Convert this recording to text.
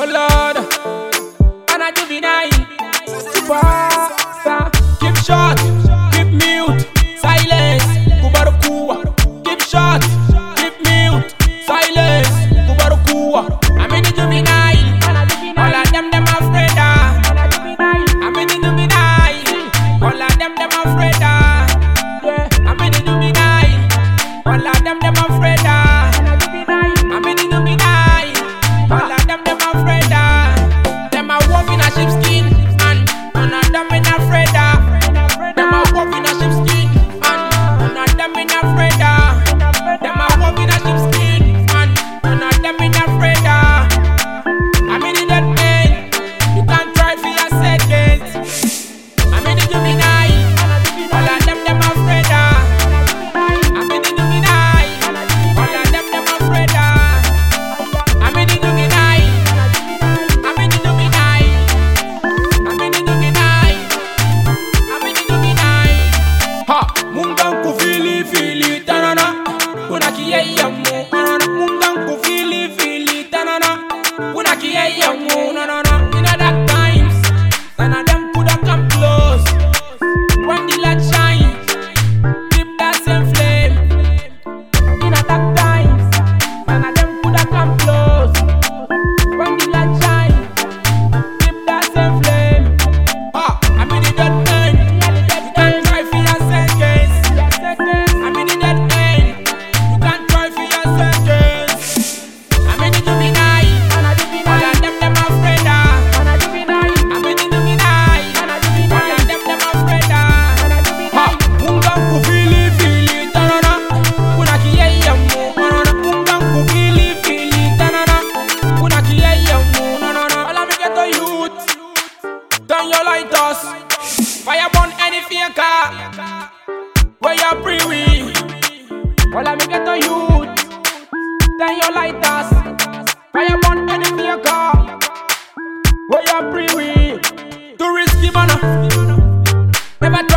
Oh Lord, and a juvenile, superstar. Keep short, keep mute, silence, kubarukua. Keep short, keep mute, silence, kubarukua. I'm in the juvenile, all of them afraid. I'm in the juvenile, all of them afraid. I'm in the juvenile, all of them afraid. I'm in the juvenile, all of them afraid. Them a wolf in a sheepskin, and none of them in afraid. Them a wolf in a sheepskin, and none of them in afraid. Them a wolf in a sheepskin, and none of them in afraid. I'm in the dead end, you can't try for your seconds. I'm in the juvenile, all of them afraid. I'm in the juvenile, all of them afraid. I'm in the juvenile, I'm in the juvenile, I'm in the juvenile, I'm in the juvenile. Ha, mungan fili tanana, kuna kiyaya mu tanana. Mungan fili tanana, kuna kiyaya mu tanana. In a dark times, none of them coulda come close. When the light shine, keep that same flame. In a dark times, none of them coulda come close. When the light shine, keep that same flame. Ah, I'm in the dead end. You can't try for your seconds. I'm in the dead end. You can't try for your seconds. I'm in the juvenile, all of them afraid. I'm in the juvenile, all of them afraid. Ha, mungan fili tanana, kuna kiyaya mu tanana. Mungan fili tanana, kuna kiyaya mu tanana. All of me get a youth, turn your lighters, fire burn any faker. Where you pre-we? All of me get a youth, turn your lighters, fire burn any faker. Where you pre-we? Too risky man, never